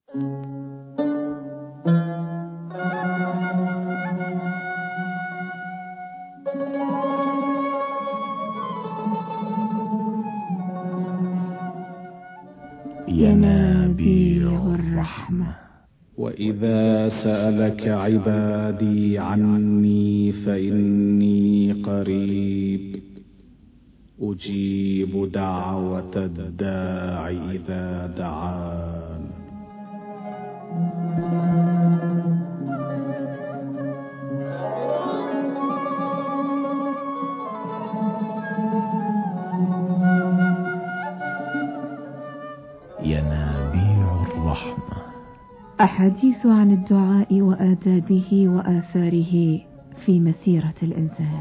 ينابيع الرحمة. وإذا سألك عبادي عني فإني قريب أجيب دعوة الداع إذا دعان. ينابيع الرحمة. أحاديث عن الدعاء وآدابه وآثاره في مسيرة الإنسان.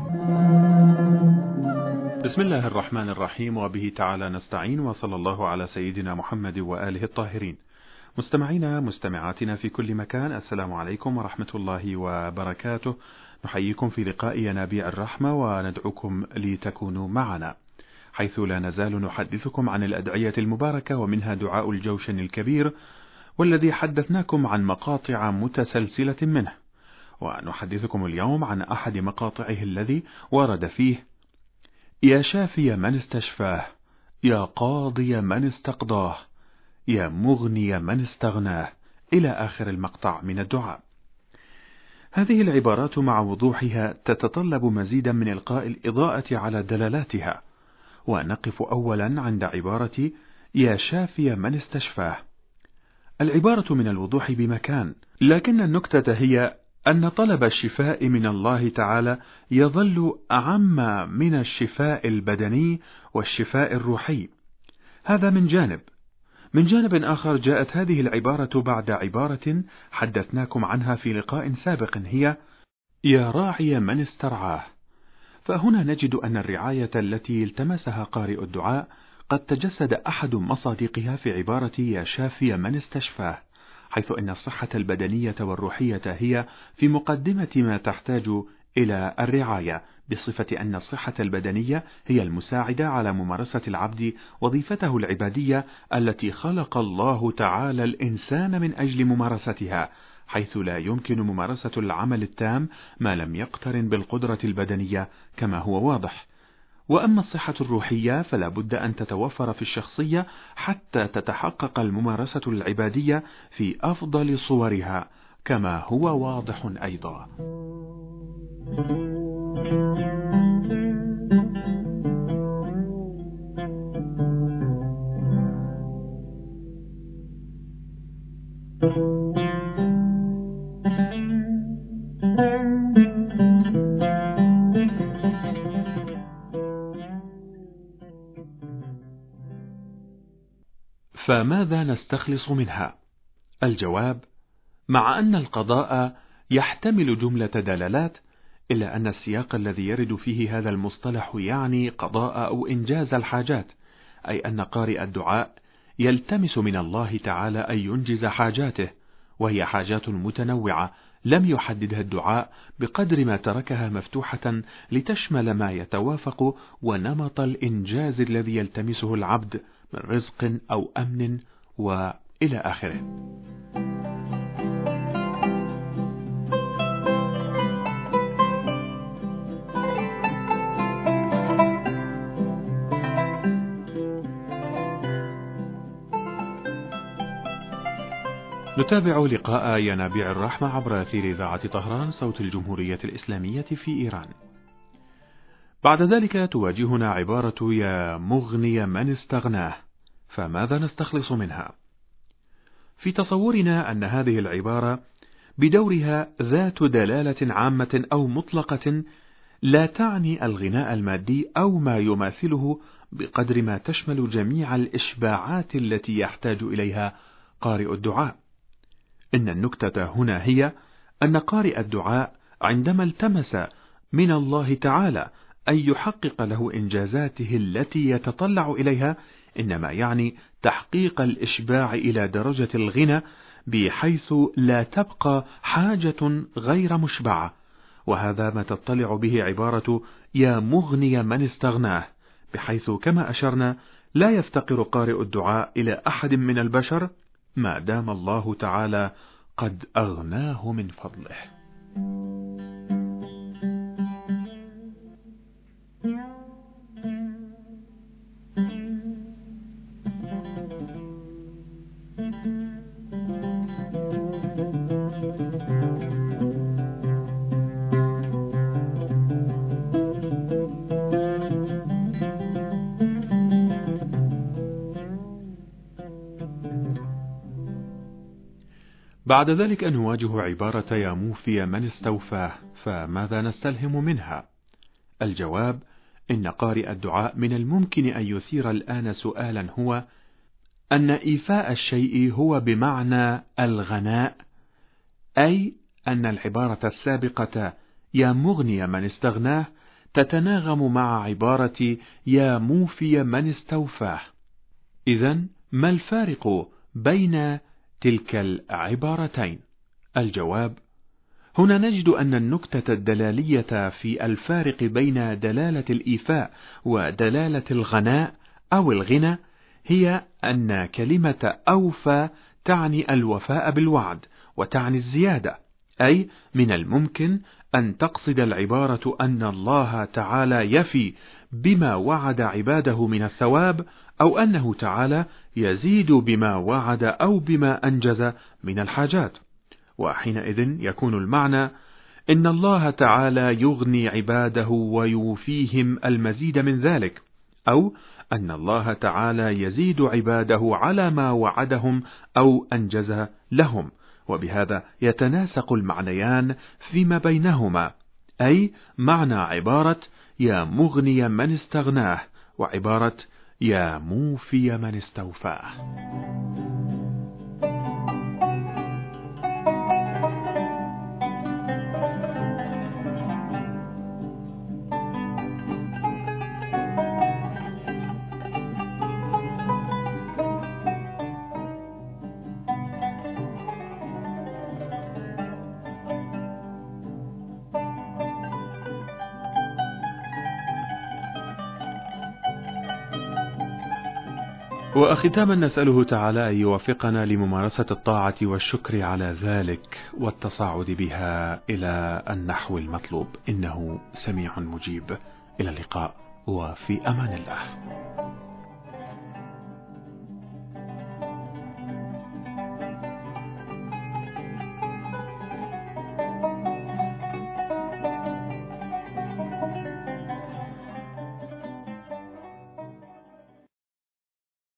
بسم الله الرحمن الرحيم، وبه تعالى نستعين، وصلى الله على سيدنا محمد وآله الطاهرين. مستمعينا مستمعاتنا في كل مكان، السلام عليكم ورحمة الله وبركاته. نحييكم في لقاء ينابيع الرحمة، وندعوكم لتكونوا معنا، حيث لا نزال نحدثكم عن الأدعية المباركة، ومنها دعاء الجوشن الكبير، والذي حدثناكم عن مقاطع متسلسلة منه. ونحدثكم اليوم عن أحد مقاطعه الذي ورد فيه: يا شافي من استشفاه، يا قاضي من استقضاه، يا مغني من استغناه، إلى آخر المقطع من الدعاء. هذه العبارات مع وضوحها تتطلب مزيدا من إلقاء الإضاءة على دلالاتها، ونقف أولا عند عبارة يا شافي من استشفاه. العبارة من الوضوح بمكان، لكن النكتة هي أن طلب الشفاء من الله تعالى يظل أعم من الشفاء البدني والشفاء الروحي. هذا من جانب. من جانب آخر، جاءت هذه العبارة بعد عبارة حدثناكم عنها في لقاء سابق، هي يا راعي من استرعاه. فهنا نجد أن الرعاية التي التمسها قارئ الدعاء قد تجسد أحد مصادقها في عبارة يا شافي من استشفاه، حيث أن الصحة البدنية والروحية هي في مقدمة ما تحتاج إلى الرعاية، بصفة أن الصحة البدنية هي المساعدة على ممارسة العبد وظيفته العبادية التي خلق الله تعالى الإنسان من أجل ممارستها، حيث لا يمكن ممارسة العمل التام ما لم يقترن بالقدرة البدنية كما هو واضح. وأما الصحة الروحية فلا بد أن تتوفر في الشخصية حتى تتحقق الممارسة العبادية في أفضل صورها كما هو واضح أيضا. فماذا نستخلص منها؟ الجواب: مع أن القضاء يحتمل جملة دلالات، إلا أن السياق الذي يرد فيه هذا المصطلح يعني قضاء أو إنجاز الحاجات، أي أن قارئ الدعاء يلتمس من الله تعالى أن ينجز حاجاته، وهي حاجات متنوعة لم يحددها الدعاء بقدر ما تركها مفتوحة لتشمل ما يتوافق ونمط الإنجاز الذي يلتمسه العبد من رزق أو أمن وإلى آخره. نتابع لقاء ينابيع الرحمة عبر أثير إذاعة طهران صوت الجمهورية الإسلامية في إيران. بعد ذلك تواجهنا عبارة يا مغني من استغناه. فماذا نستخلص منها؟ في تصورنا أن هذه العبارة بدورها ذات دلالة عامة أو مطلقة لا تعني الغناء المادي أو ما يماثله بقدر ما تشمل جميع الإشباعات التي يحتاج إليها قارئ الدعاء. إن النكتة هنا هي أن قارئ الدعاء عندما التمس من الله تعالى أن يحقق له إنجازاته التي يتطلع إليها، إنما يعني تحقيق الإشباع إلى درجة الغنى بحيث لا تبقى حاجة غير مشبعة، وهذا ما تطلع به عبارة يا مغني من استغناه، بحيث كما أشرنا لا يفتقر قارئ الدعاء إلى أحد من البشر ما دام الله تعالى قد أغناه من فضله. بعد ذلك أن نواجه عبارة يا موفي من استوفاه، فماذا نستلهم منها؟ الجواب: إن قارئ الدعاء من الممكن أن يثير الآن سؤالا، هو أن إيفاء الشيء هو بمعنى الغناء، أي أن العبارة السابقة يا مغني من استغناه تتناغم مع عبارة يا موفي من استوفاه. إذن ما الفارق بين تلك العبارتين؟ الجواب: هنا نجد أن النكتة الدلالية في الفارق بين دلالة الإيفاء ودلالة الغناء أو الغنى هي أن كلمة أوفى تعني الوفاء بالوعد وتعني الزيادة، أي من الممكن أن تقصد العبارة أن الله تعالى يفي بما وعد عباده من الثواب، أو أنه تعالى يزيد بما وعد أو بما أنجز من الحاجات. وحينئذ يكون المعنى إن الله تعالى يغني عباده ويوفيهم المزيد من ذلك، أو أن الله تعالى يزيد عباده على ما وعدهم أو أنجز لهم، وبهذا يتناسق المعنيان فيما بينهما، أي معنى عبارة يا مغني من استغناه وعبارة يا موفي من استوفاه. وختاما نسأله تعالى أن يوفقنا لممارسة الطاعة والشكر على ذلك والتصاعد بها إلى النحو المطلوب، إنه سميع مجيب. إلى اللقاء وفي أمان الله.